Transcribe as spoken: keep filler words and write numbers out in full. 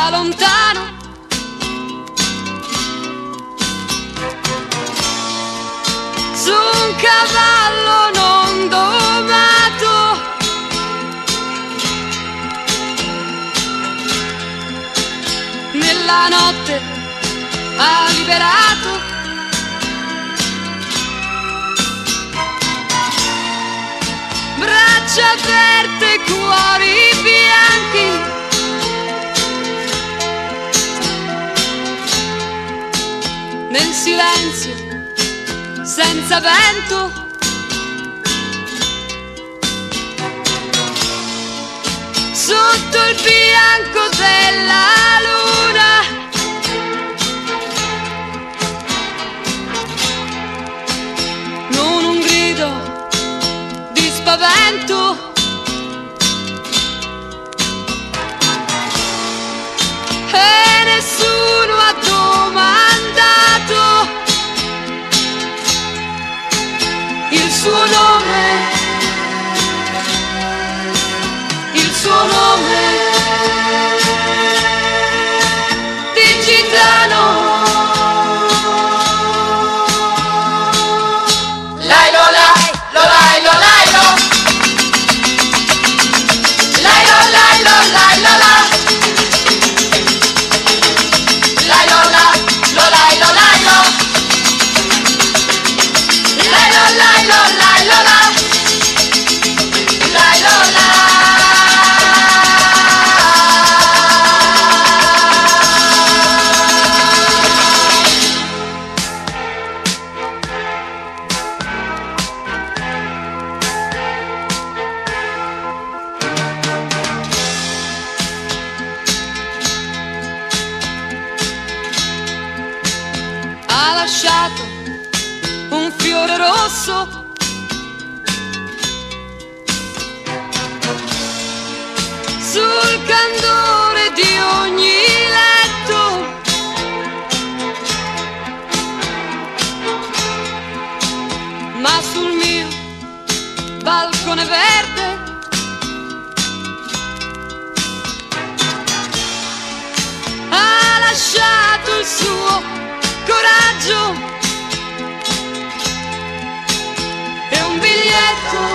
da lontano. Su un cavallo non domato, nella notte ha liberato braccia aperte, cuori bianchi, nel silenzio senza vento, sotto il bianco della luna, non un grido di spavento, e nessuno ha domandato il suo nome, il suo nome di gitano. Lai lo lai, lo lai lo lai lo, lai lo lai lo lai lo la, lai lo la, lo lai lo lai lo, lai lo lai lo lai lo la, lai lo la. Ha lasciato un fiore rosso sul candore di ogni letto, ma sul mio balcone verde ha lasciato il suo coraggio e un biglietto